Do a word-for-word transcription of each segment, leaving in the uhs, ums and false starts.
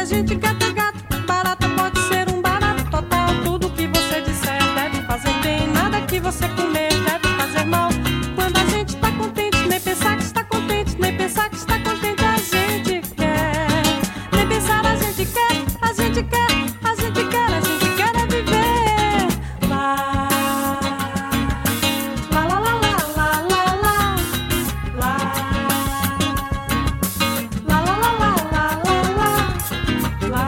a gente gato é gato, barata pode ser um barato total. Tudo que você disser deve fazer bem, nada que você comer deve fazer mal. Quando a gente tá contente, nem pensar que está contente, nem pensar que está contente a gente quer. Nem pensar a gente quer, a gente quer, a gente quer, a gente quer é viver. Lá, lá, lá, lá, lá, lá, lá, lá, lá, lá, lá, lá, lá, lá, lá, lá, lá,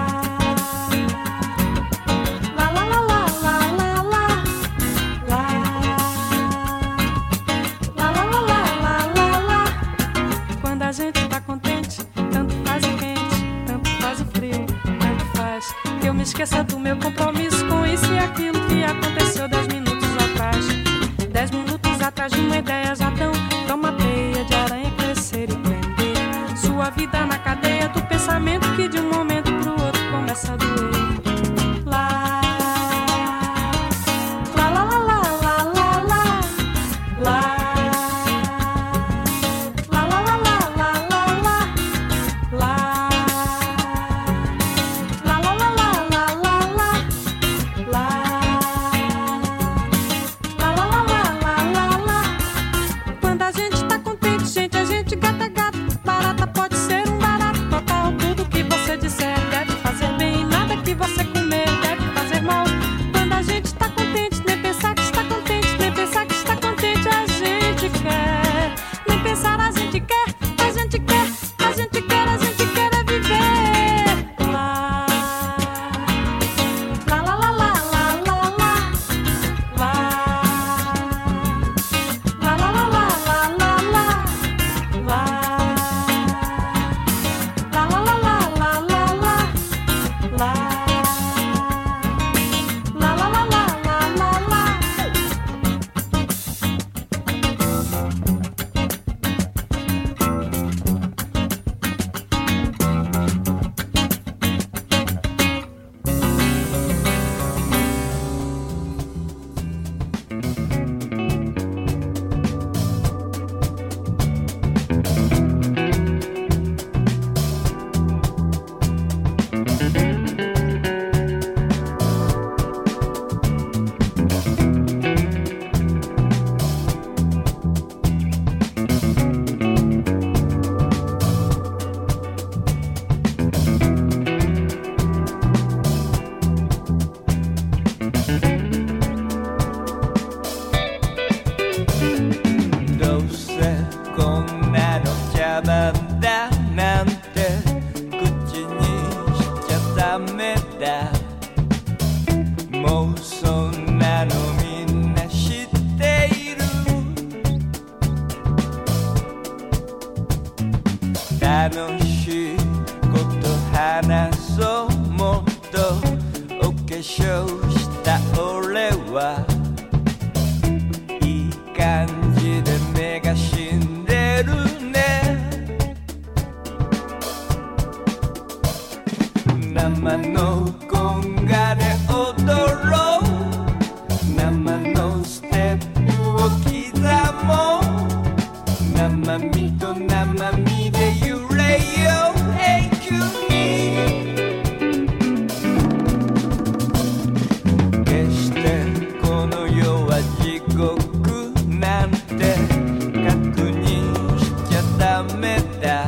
quando a gente tá contente, tanto faz o quente, tanto faz o frio, tanto faz que eu me esqueça do meu compromisso com isso e aquilo que aconteceu dez minutos atrás. Dez minutos atrás de uma ideia já tão pra uma teia de aranha crescer e prender sua vida na cadeia do pensamento que de um momento pro outro começa a doer. Lá, lá, lá, lá, lá, lá, lá, lá, lá.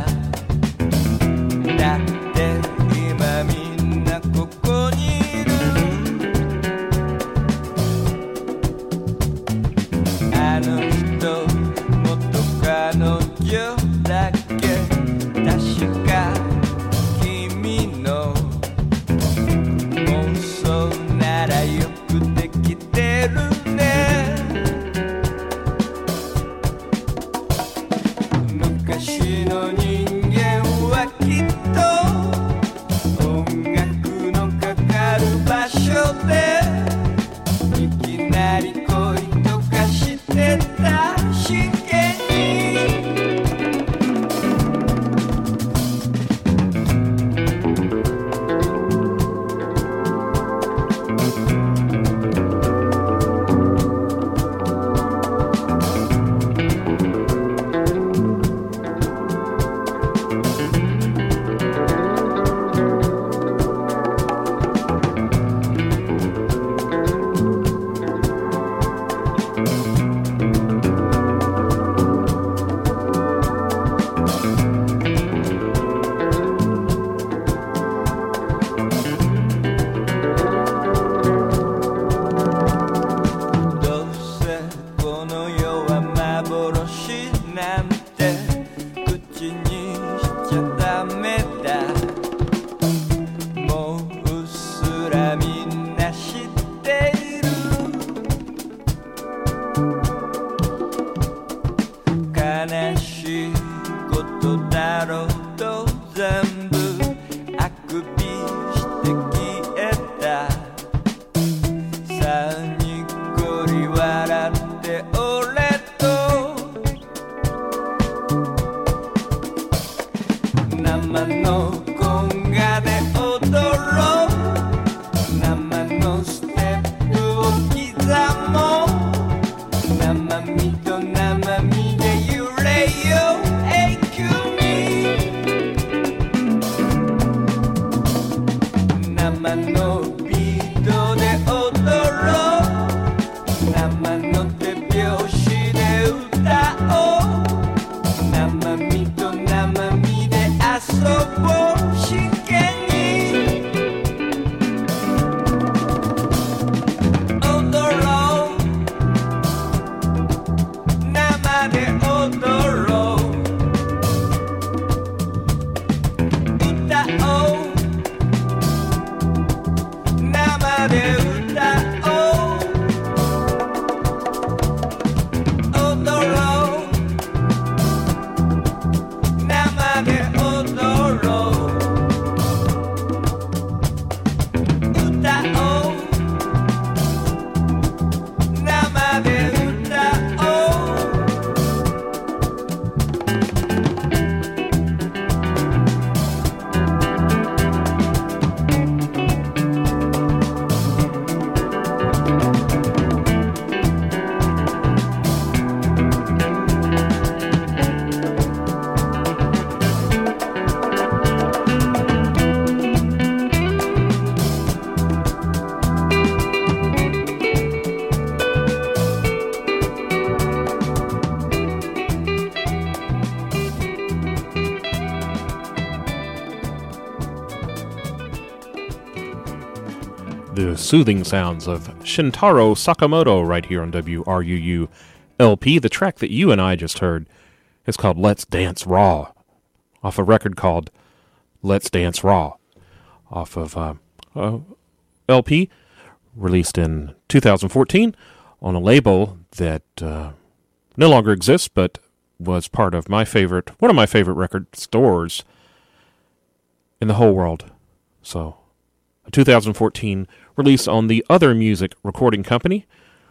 Daって今みんなここにいるダメだもううっすらみんな知っている悲しいことだろうと全部あくびして消えたさあにっこり笑って俺と生のコンガで踊ろう生のステップを刻もう生身と生身で揺れよう永久に生のビートで踊ろう生の手拍子で歌おう生身と生身で遊ぼう真剣に踊ろう生で踊ろう歌おう生で歌おう踊ろう生で踊ろう歌おう生で歌おう The soothing sounds of Shintaro Sakamoto right here on W R U U L P. The track that you and I just heard is called Let's Dance Raw, off a record called Let's Dance Raw, off of uh, uh, L P, released in two thousand fourteen on a label that uh, no longer exists, but was part of my favorite, one of my favorite record stores in the whole world. So, a two thousand fourteen release on the Other Music Recording Company,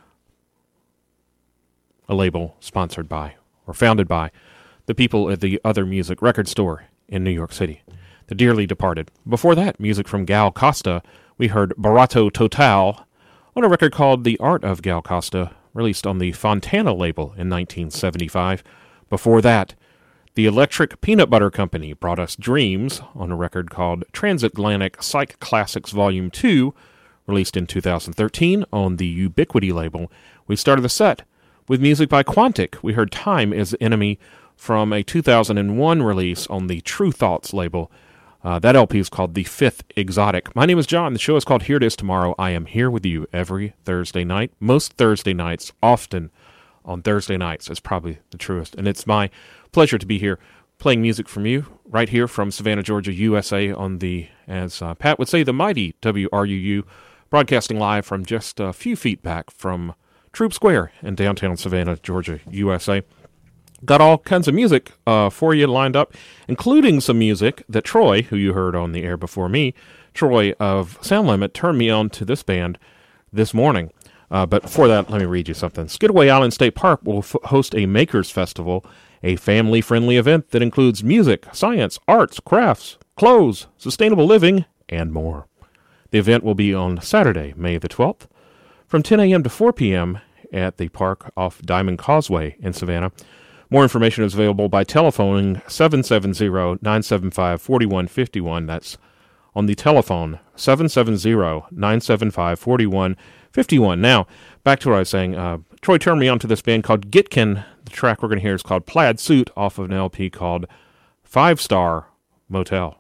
a label sponsored by, or founded by, the people at the Other Music record store in New York City, the dearly departed. Before that, music from Gal Costa. We heard Barato Total on a record called The Art of Gal Costa, released on the Fontana label in nineteen seventy-five. Before that, the Electric Peanut Butter Company brought us Dreams on a record called Transatlantic Psych Classics Volume two, released in two thousand thirteen on the Ubiquity label. We started the set with music by Quantic. We heard Time is the Enemy from a two thousand one release on the True Thoughts label. Uh, that L P is called The Fifth Exotic. My name is John. The show is called Here It Is Tomorrow. I am here with you every Thursday night. Most Thursday nights, often on Thursday nights is probably the truest. And it's my pleasure to be here playing music from you right here from Savannah, Georgia, U S A on the, as uh, Pat would say, the mighty W R U U, broadcasting live from just a few feet back from Troop Square in downtown Savannah, Georgia, U S A. Got all kinds of music uh, for you lined up, including some music that Troy, who you heard on the air before me, Troy of Sound Limit, turned me on to this band this morning. Uh, but before that, let me read you something. Skidaway Island State Park will f- host a Makers Festival, a family-friendly event that includes music, science, arts, crafts, clothes, sustainable living, and more. The event will be on Saturday, May the twelfth, from ten a.m. to four p.m. at the park off Diamond Causeway in Savannah. More information is available by telephoning seven seven zero, nine seven five, four one five one. That's on the telephone, seven seven zero, nine seven five, four one five one. Now, back to what I was saying. Uh, Troy turned me on to this band called Gitkin. The track we're going to hear is called Plaid Suit off of an L P called Five Star Motel.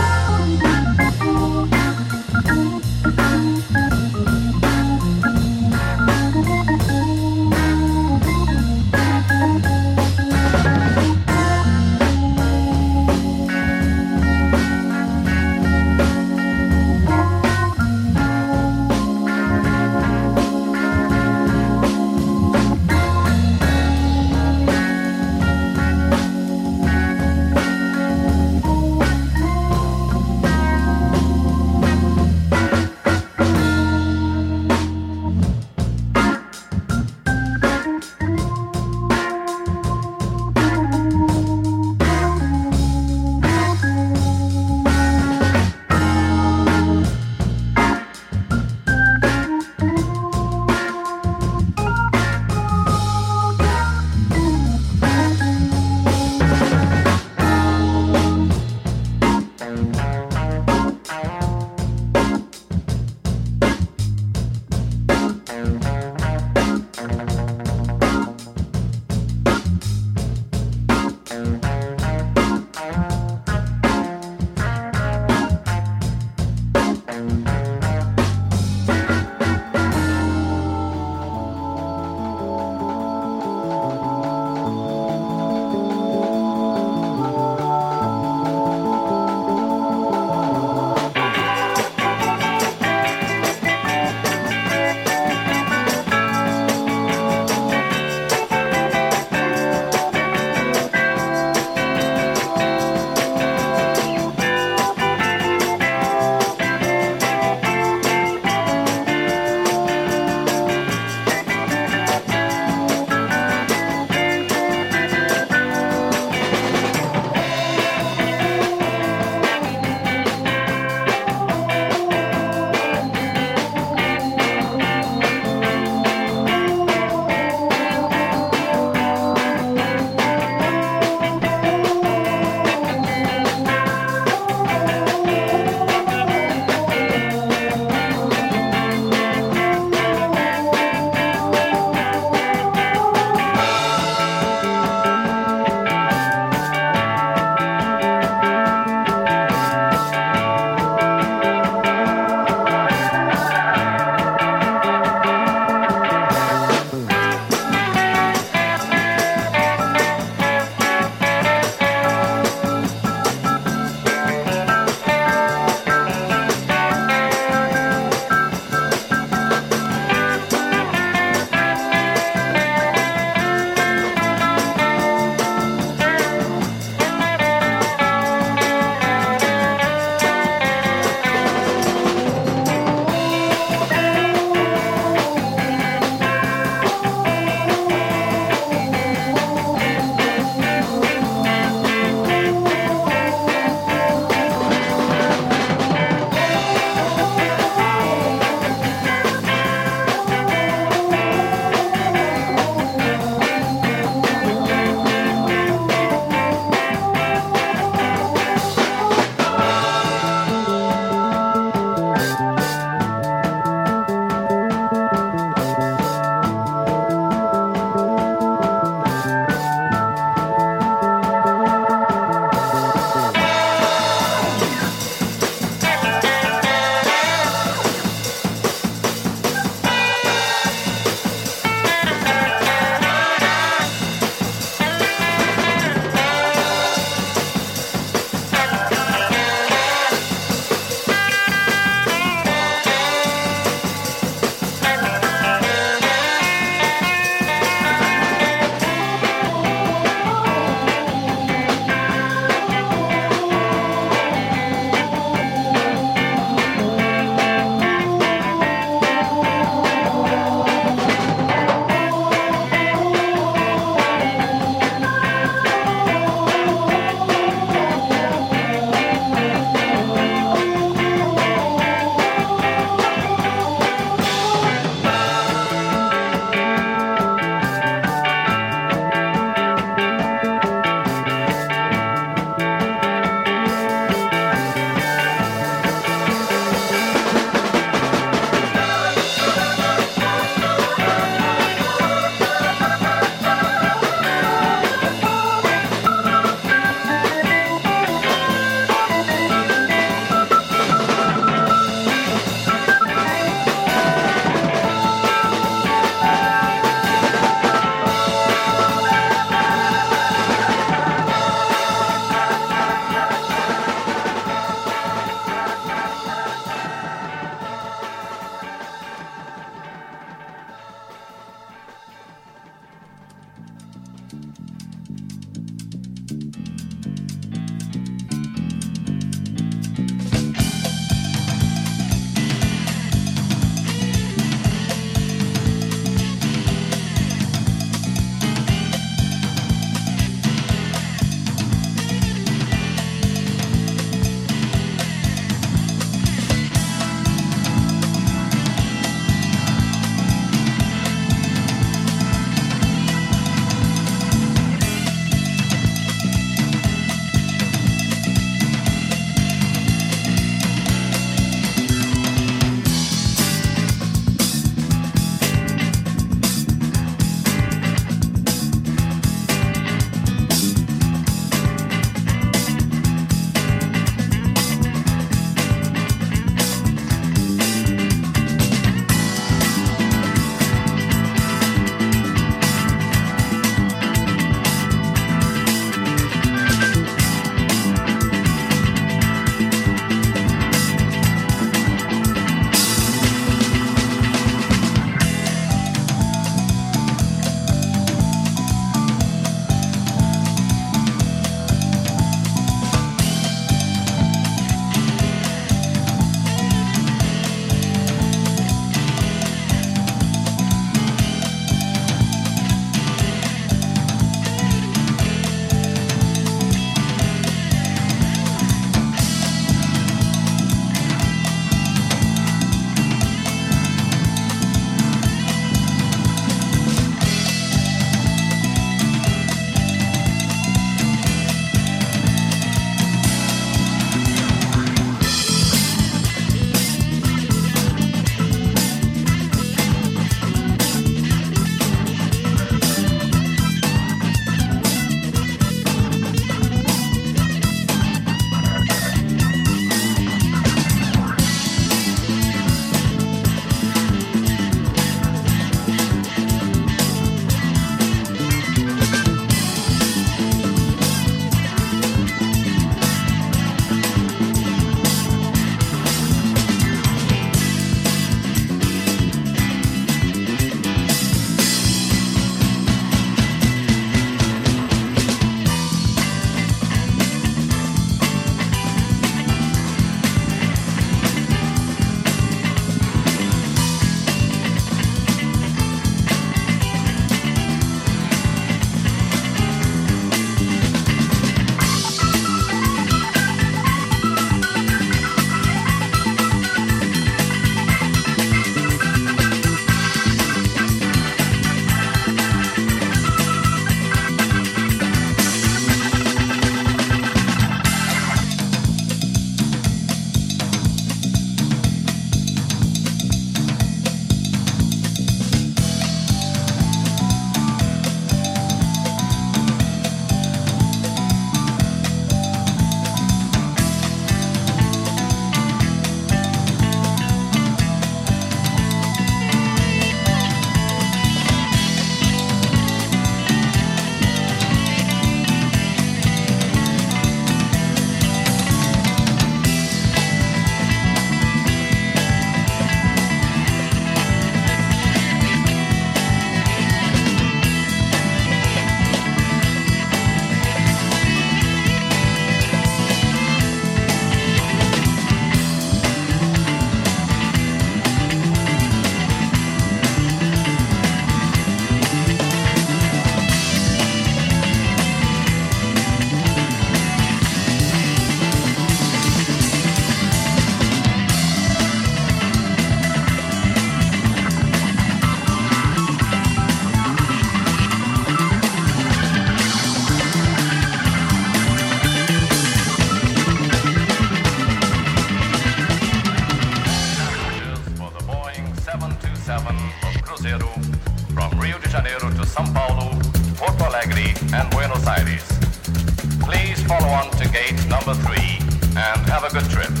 seven of Cruzeiro from Rio de Janeiro to São Paulo, Porto Alegre, and Buenos Aires. Please follow on to gate number three and have a good trip.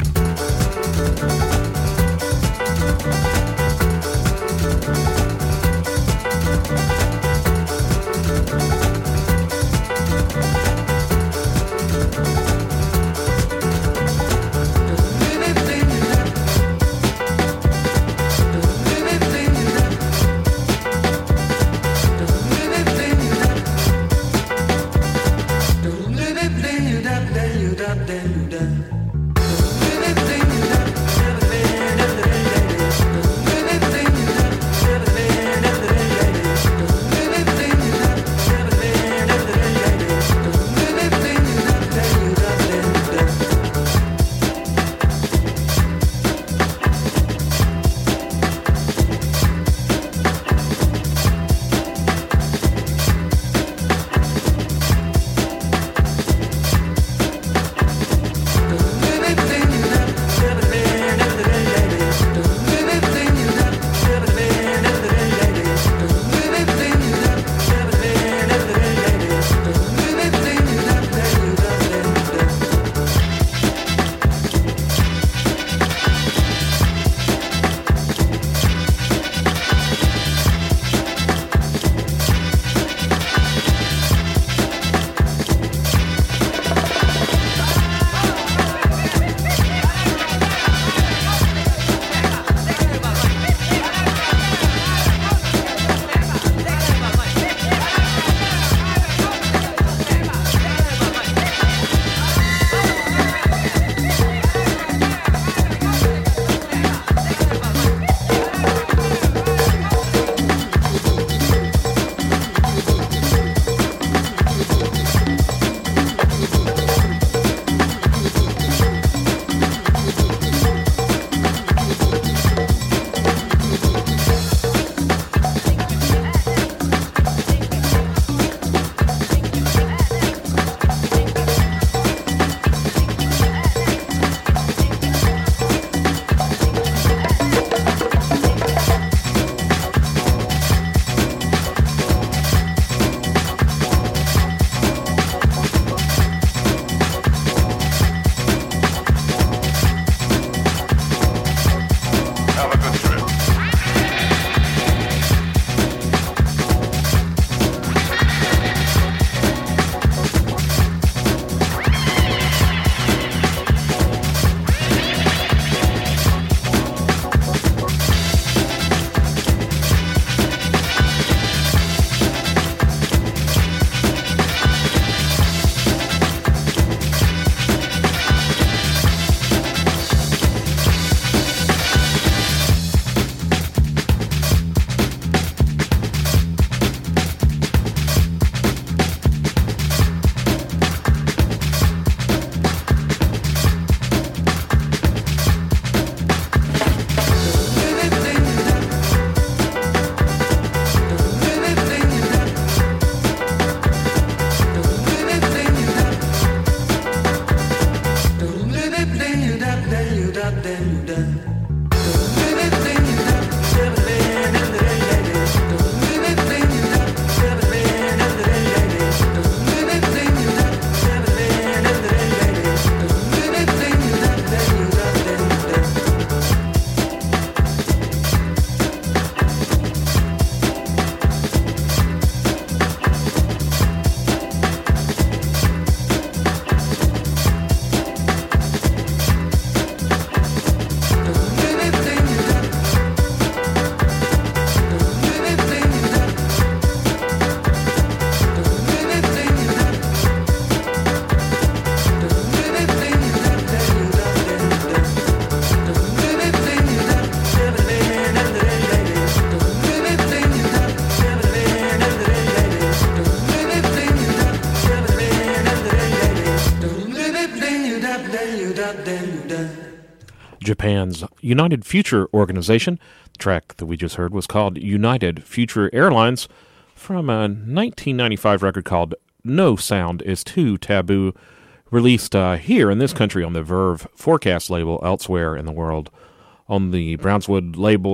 Japan's United Future Organization. The track that we just heard was called United Future Airlines from a nineteen ninety-five record called No Sound is Too Taboo, released uh, here in this country on the Verve Forecast label, elsewhere in the world on the Brownswood label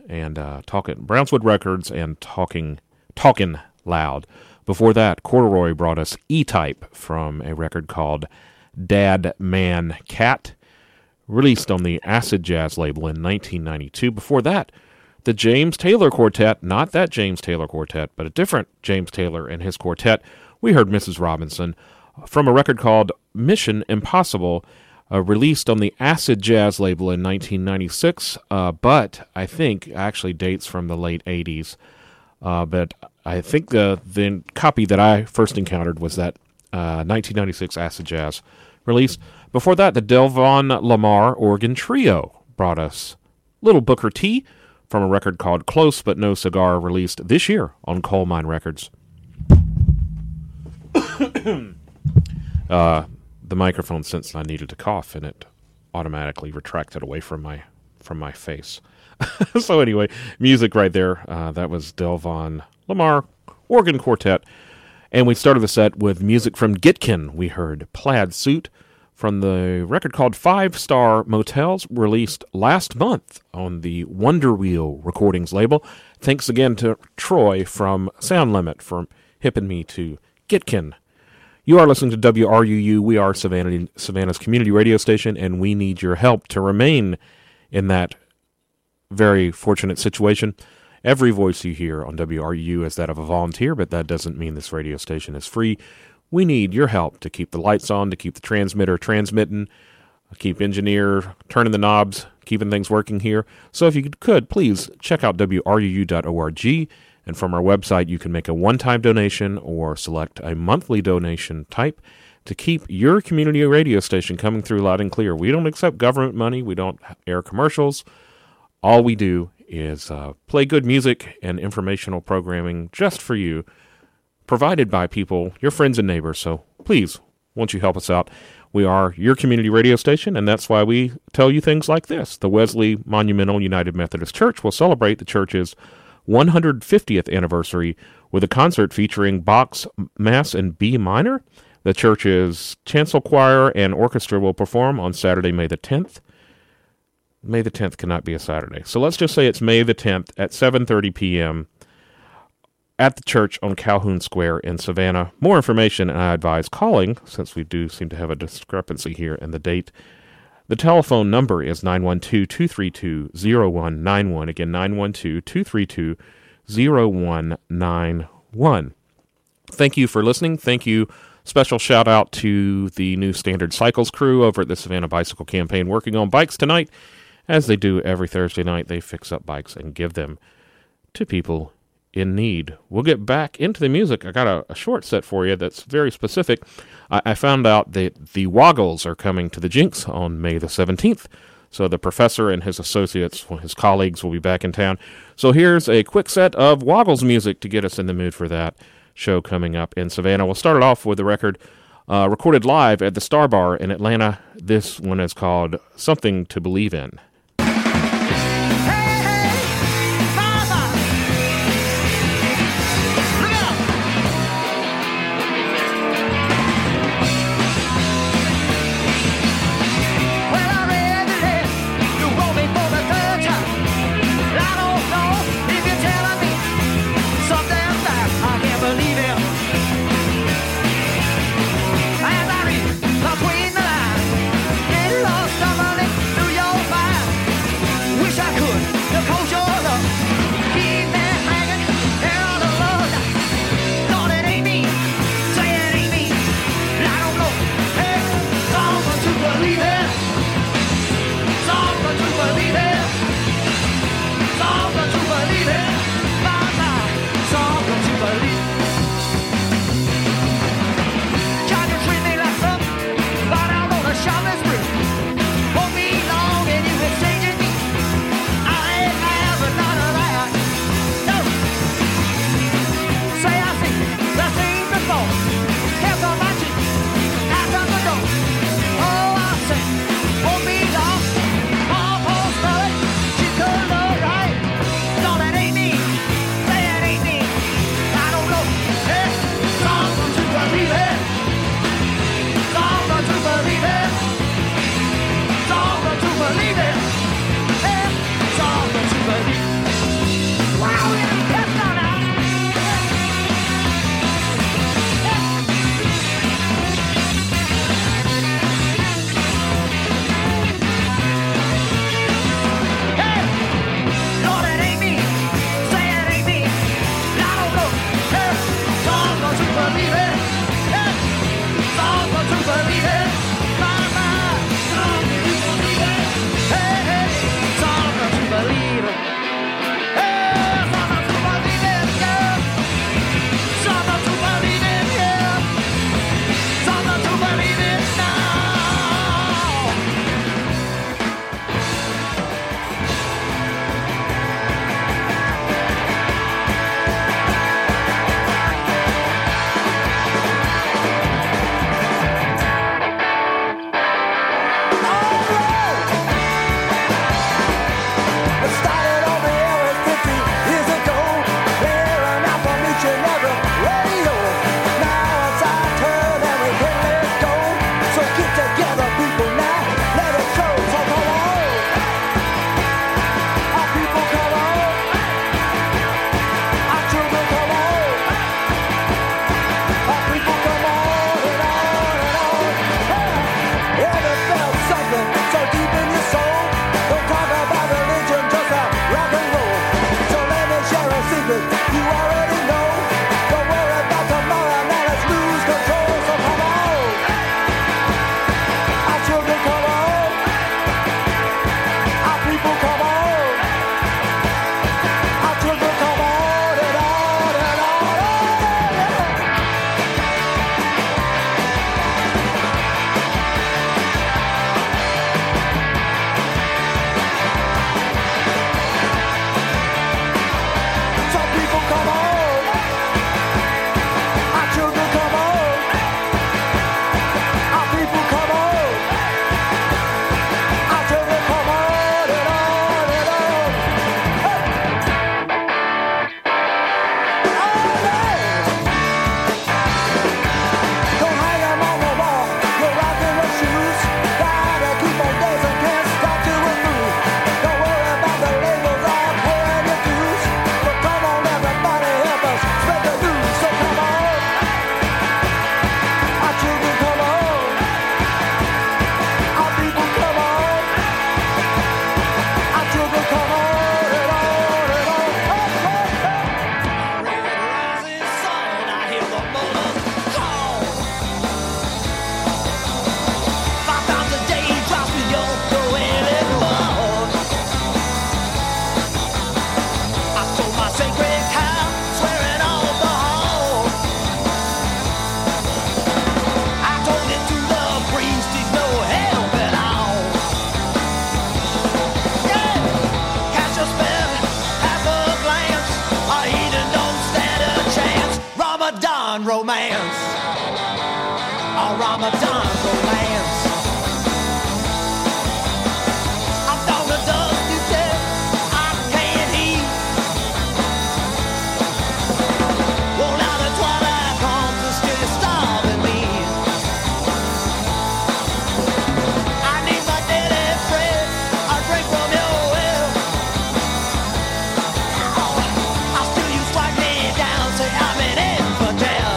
and uh, talking Brownswood Records and talking talking loud. Before that, Corduroy brought us E-Type from a record called Dad Man Cat, released on the Acid Jazz label in nineteen ninety-two. Before that, the James Taylor Quartet, not that James Taylor Quartet, but a different James Taylor and his quartet. We heard Missus Robinson from a record called Mission Impossible, uh, released on the Acid Jazz label in nineteen ninety-six, uh, but I think actually dates from the late eighties. Uh, but I think the, the copy that I first encountered was that uh, nineteen ninety-six Acid Jazz release. Before that, the Delvon Lamar Organ Trio brought us Little Booker T from a record called Close But No Cigar, released this year on Coal Mine Records. uh, the microphone sensed I needed to cough, and it automatically retracted away from my from my face. So anyway, music right there. Uh, that was Delvon Lamar Organ Quartet. And we started the set with music from Gitkin. We heard Plaid Suit from the record called Five Star Motels, released last month on the Wonder Wheel Recordings label. Thanks again to Troy from Sound Limit for hipping me to Gitkin. You are listening to W R U U. We are Savannah, Savannah's community radio station, and we need your help to remain in that very fortunate situation. Every voice you hear on W R U U is that of a volunteer, but that doesn't mean this radio station is free. We need your help to keep the lights on, to keep the transmitter transmitting, keep engineer turning the knobs, keeping things working here. So if you could, please check out W R U U dot org, and from our website you can make a one-time donation or select a monthly donation type to keep your community radio station coming through loud and clear. We don't accept government money. We don't air commercials. All we do is uh, play good music and informational programming just for you, provided by people, your friends and neighbors. So please, won't you help us out? We are your community radio station, and that's why we tell you things like this. The Wesley Monumental United Methodist Church will celebrate the church's one hundred fiftieth anniversary with a concert featuring Bach's Mass in B minor. The church's chancel choir and orchestra will perform on Saturday, May the tenth. May the tenth cannot be a Saturday. So let's just say it's May the tenth at seven thirty p.m. at the church on Calhoun Square in Savannah. More information, and I advise calling, since we do seem to have a discrepancy here in the date. The telephone number is nine one two, two three two, zero one nine one. Again, nine one two, two three two, zero one nine one. Thank you for listening. Thank you. Special shout out to the New Standard Cycles crew over at the Savannah Bicycle Campaign, working on bikes tonight. As they do every Thursday night, they fix up bikes and give them to people in need. We'll get back into the music. I got a, a short set for you that's very specific. I, I found out that the Woggles are coming to the Jinx on May the seventeenth. So the professor and his associates, his colleagues, will be back in town. So here's a quick set of Woggles music to get us in the mood for that show coming up in Savannah. We'll start it off with the record uh, recorded live at the Star Bar in Atlanta. This one is called Something to Believe In. Between the lines, get lost, stumbling through your mind. Ramadan romance. A Ramadan romance. I'm gonna dust you till I can't eat. Well, now the twilight comes and still starving me. I need my daily bread. I drink from your well. Oh, I still you strike me down, say I'm an infidel.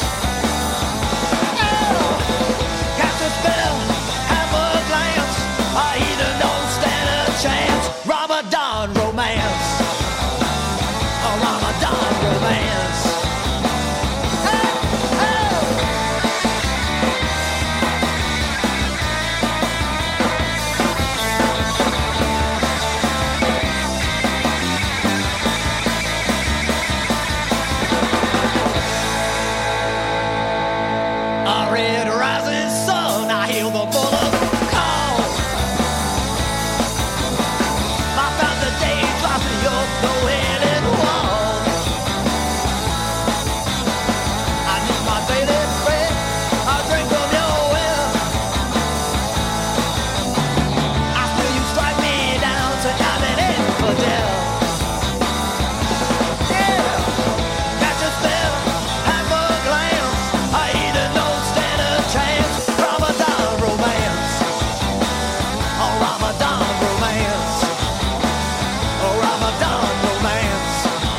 Ramadan romance. A Ramadan romance. Hey, hey. A red rising sun, I hear the bullet call. You're the wailing wall. I need my daily bread. I drink from your well. I feel you strike me down, so I'm an infidel. Yeah, catch a spell, have a glance. I either don't stand a chance. Ramadan romance. Oh, Ramadan romance. Oh, Ramadan romance.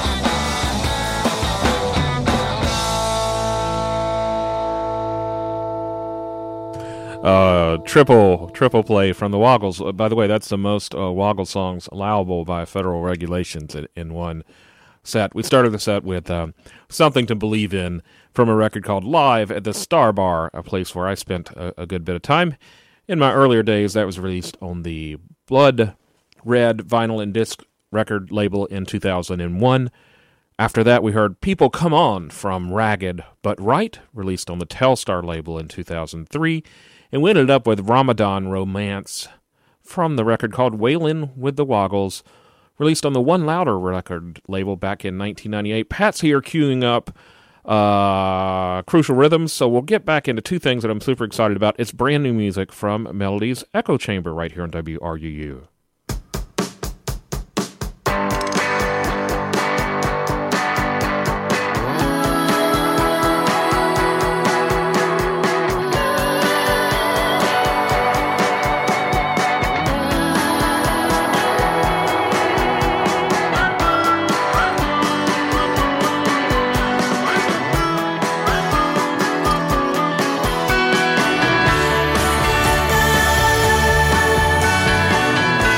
Uh, triple triple play from the Woggles. Uh, by the way, that's the most uh, Woggle songs allowable by federal regulations in, in one set. We started the set with um, Something to Believe In from a record called Live at the Star Bar, a place where I spent a, a good bit of time in my earlier days. That was released on the Blood Red vinyl and disc record label in two thousand one. After that, we heard People Come On from Ragged But Right, released on the Telstar label in two thousand three. And we ended up with Ramadan Romance from the record called Wailin' with the Woggles, released on the One Louder record label back in nineteen ninety-eight. Pat's here queuing up uh, Crucial Rhythms, so we'll get back into two things that I'm super excited about. It's brand new music from Melody's Echo Chamber right here on W R U U. Ramadan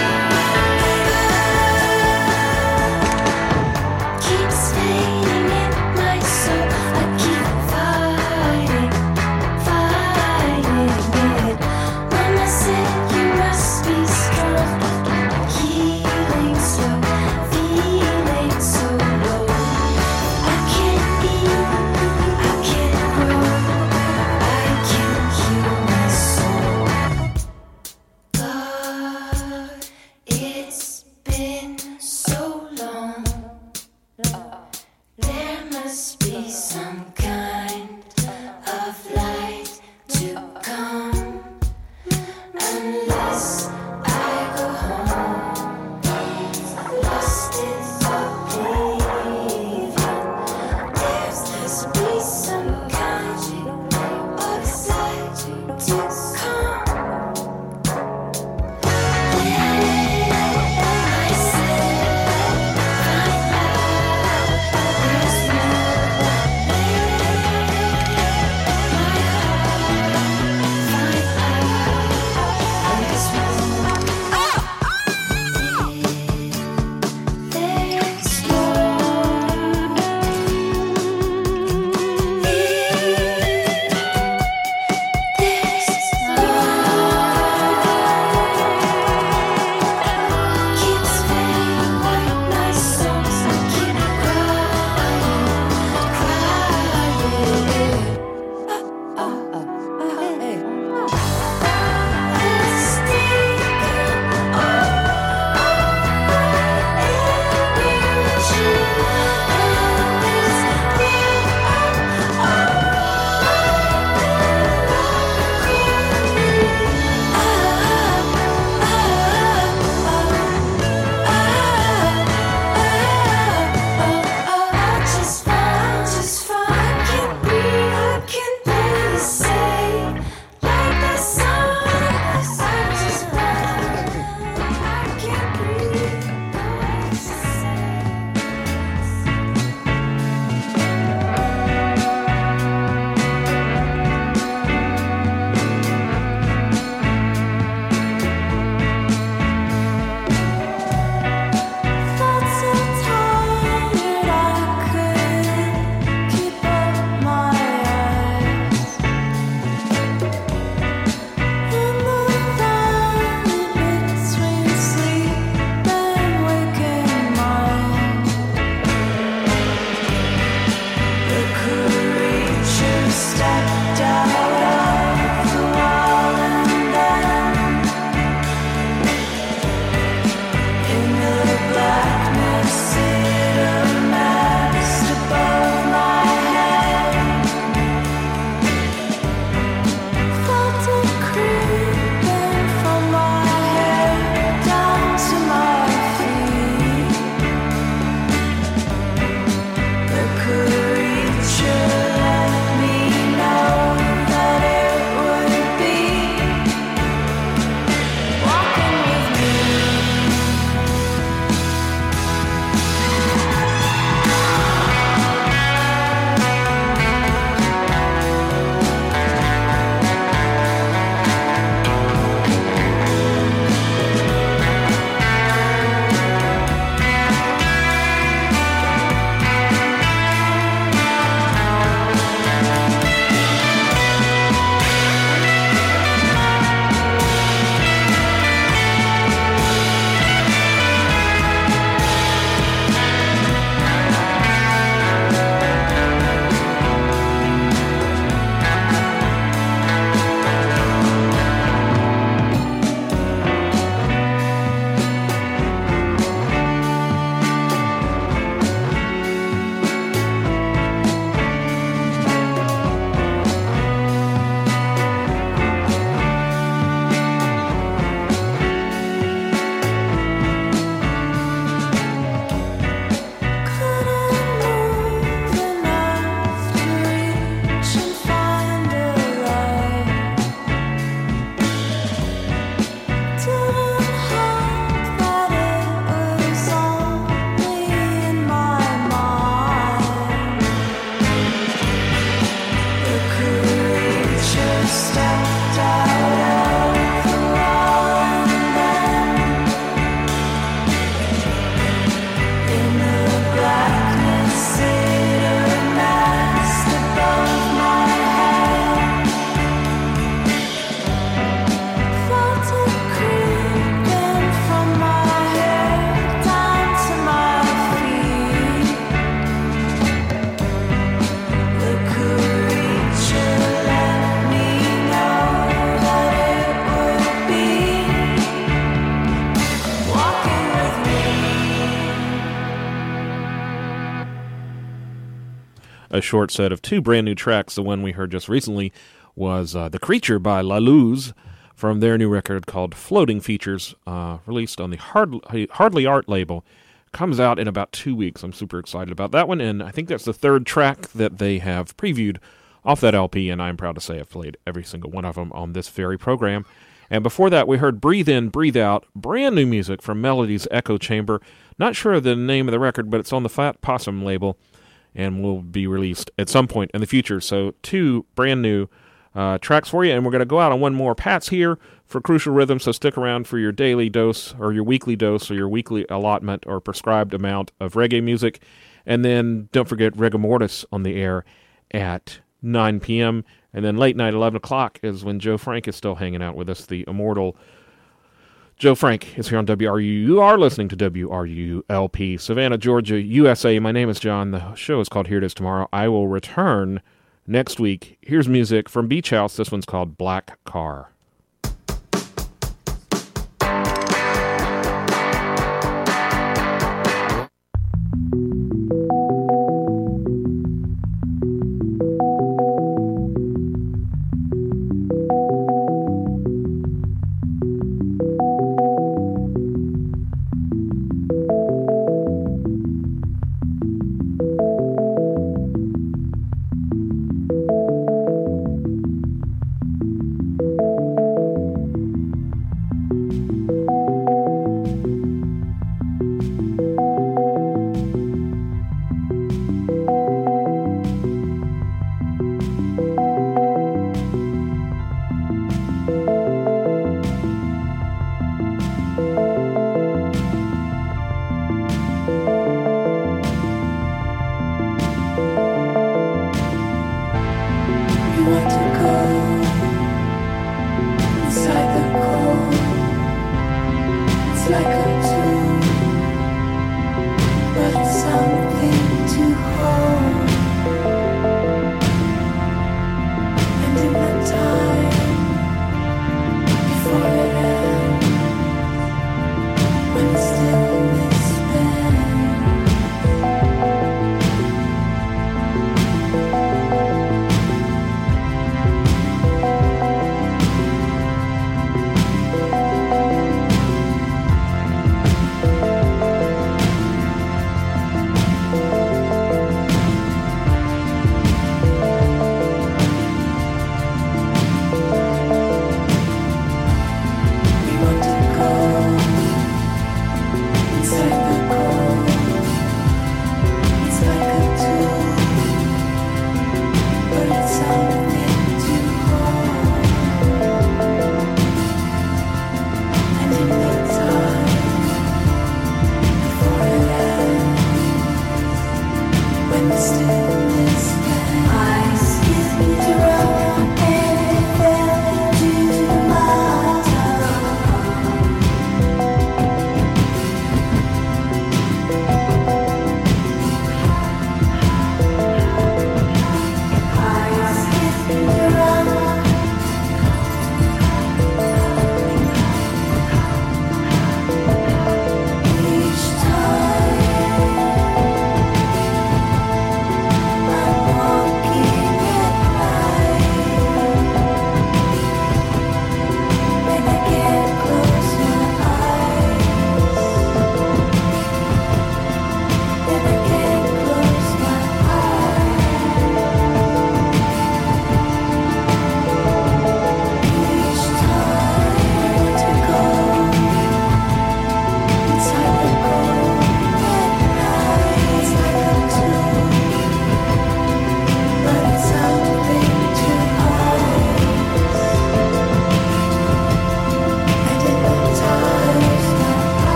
a short set of two brand new tracks. The one we heard just recently was uh, The Creature by La Luz from their new record called Floating Features, uh, released on the Hardly, Hardly Art label. Comes out in about two weeks. I'm super excited about that one, and I think that's the third track that they have previewed off that L P, and I'm proud to say I've played every single one of them on this very program. And before that, we heard Breathe In, Breathe Out, brand new music from Melody's Echo Chamber. Not sure of the name of the record, but it's on the Fat Possum label and will be released at some point in the future. So two brand new uh, tracks for you, and we're going to go out on one more. Pat's here for Crucial Rhythm, so stick around for your daily dose or your weekly dose or your weekly allotment or prescribed amount of reggae music. And then don't forget Rigor Mortis on the air at nine p.m., and then late night, eleven o'clock, is when Joe Frank is still hanging out with us. The immortal Joe Frank is here on W R U. You are listening to W R U L P, Savannah, Georgia, U S A. My name is John. The show is called Here It Is Tomorrow. I will return next week. Here's music from Beach House. This one's called Black Car.